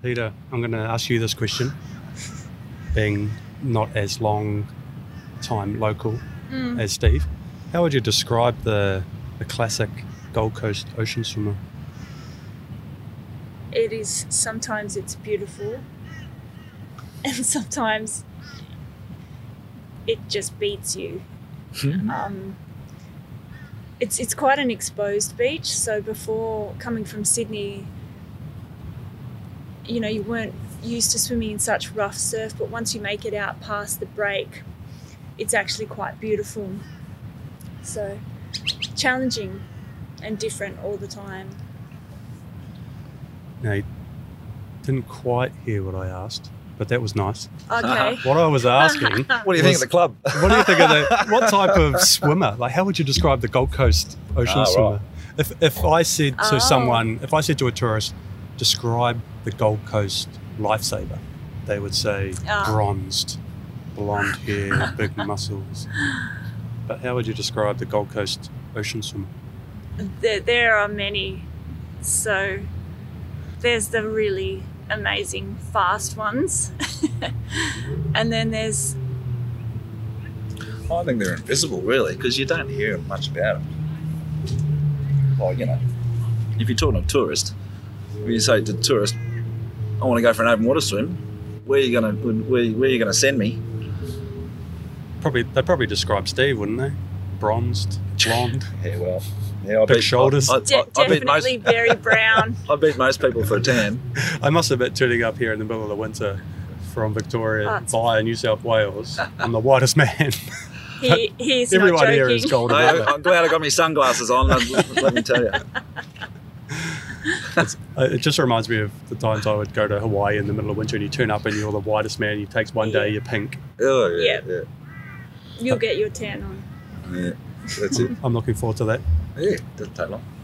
Peter, I'm going to ask you this question, being not as long time local as Steve. How would you describe the classic Gold Coast ocean swimmer? It is, sometimes it's beautiful and sometimes it just beats you. It's quite an exposed beach, so before coming from Sydney, you know, you weren't used to swimming in such rough surf, but once you make it out past the break, it's actually quite beautiful. So challenging and different all the time. Now, you didn't quite hear what I asked, but that was nice. Okay. What I was asking What do you think of the club? what do you think of what type of swimmer? Like, how would you describe the Gold Coast ocean swimmer? Right. If I said to someone, if I said to a tourist, describe the Gold Coast lifesaver, they would say bronzed, blonde hair, big muscles. But how would you describe the Gold Coast ocean swimmer? There are many. So there's the really amazing fast ones. And then there's... I think they're invisible, really, because you don't hear much about them. Well, you know, if you're talking to a tourist, when you say to the tourist, I want to go for an open water swim, where are you gonna send me? They'd probably describe Steve, wouldn't they? Bronzed, blonde. Yeah, well, yeah, Big shoulders. I beat definitely very brown. I beat most people for a tan. I must admit, turning up here in the middle of the winter from Victoria via New South Wales, I'm the whitest man. He's Everyone not here joking. is golden. I'm glad I got my sunglasses on, let me tell you. It just reminds me of the times I would go to Hawaii in the middle of winter and you turn up and you're the whitest man. You takes one day, you're pink. Oh, yeah. You'll get your tan on. Yeah, that's it. I'm looking forward to that. Yeah, doesn't take long.